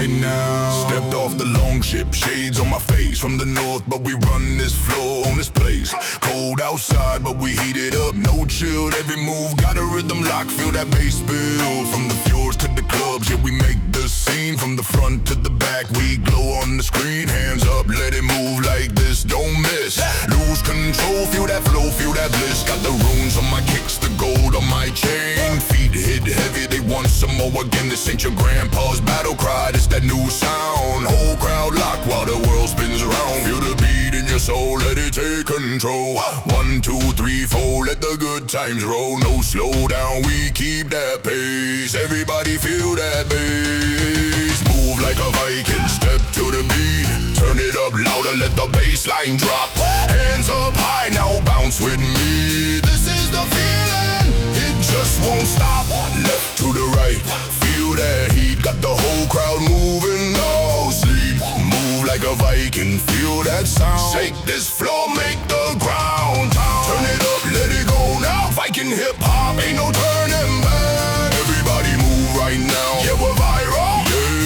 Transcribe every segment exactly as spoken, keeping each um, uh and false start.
right now. Stepped off the long ship, shades on my face. From the north, but we run this flow on this place. Cold outside, but we heat it up. No chill, every move got a rhythm lock. Feel that bass build. From the fjords to the clubs, yeah, we make the scene. From the front to the back, we glow on the screen. Hands up, let it move like this, don't miss. Lose control, feel that flow, feel that bliss. Got the runes on my kicks, the gold on my chain. Feet hit heavy, they want some more again. This ain't your grandpa's battle cry, this that new sound. Whole crowd lock while the world spins around. Feel the beat in your soul, let it take control. One, two, three, four, let the good times roll. No slow down, we keep that pace. Everybody feel that bass. Move like a Viking, step to the beat. Turn it up louder, let the bass line drop. Hands up high, now bounce with me. This is the feeling, it just won't stop. Left to the right, feel that heat. Got the whole crowd moving, no sleep. Move like a Viking, feel that sound. Shake this floor, make the ground pound. Turn it up, let it go now. Viking hip hop, ain't no turning back. Everybody move right now, yeah, we're viral.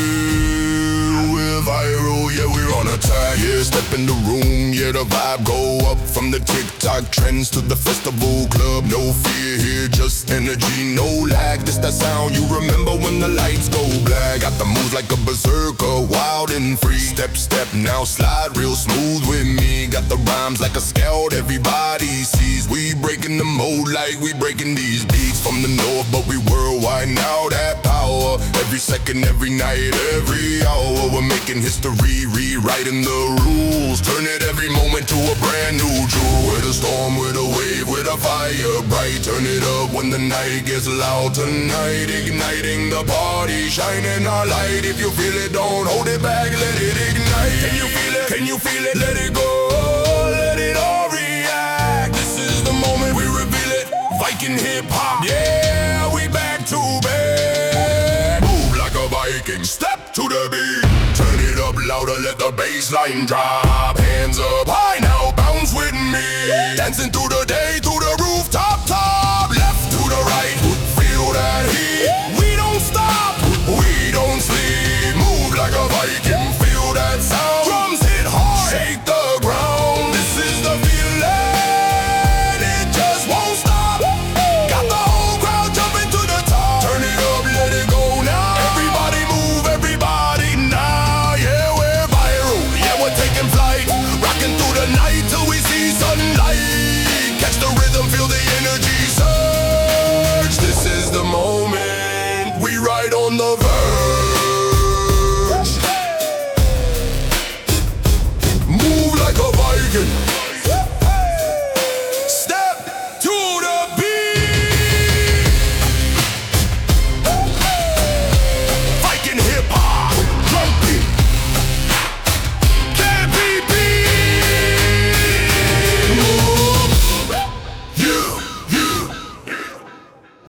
Yeah, we're viral, yeah, we're on attack. Yeah, step in the room, yeah, the vibe go up. From the TikTok trends to the festival club. No fear here, just energy, no lag. This that sound you remember when the lights go black. Got the moves like a berserker, wild and free. Step, step, now slide real smooth with me. Got the rhymes like a scout, everybody sees. We breaking the mold like we breaking these beats. From the north, but we worldwide now, that power. Every second, every night, every hour. We're making history, rewriting the rules. Turn it every moment to a brand new jewel. With a storm, with a wave, with a fire bright. Turn it up when the night gets loud tonight. Igniting the party, shining our light. If you feel it, don't hold it back, let it ignite. Can you feel it? Can you feel it? Let it go, let it all react. This is the moment we reveal it. Viking hip hop, yeah, we back to back. Move like a Viking, step to the beat. Turn it up louder, let the bass line drop. Hands up high, now bounce with me. Dancing through the day, through the rooftop top. Left to the right, feel that heat. We don't stop, we don't sleep. Move like a Viking, feel that sound. Drums hit hard, shake the ground. This is the feeling, it just won't stop. Got the whole crowd jumping to the top. Turn it up, let it go now. Everybody move, everybody now. Yeah, we're viral, yeah, we're taking flight. Rocking through the night till we see sunlight. Catch the rhythm, feel the energy surge. This is the moment, we ride on the verge.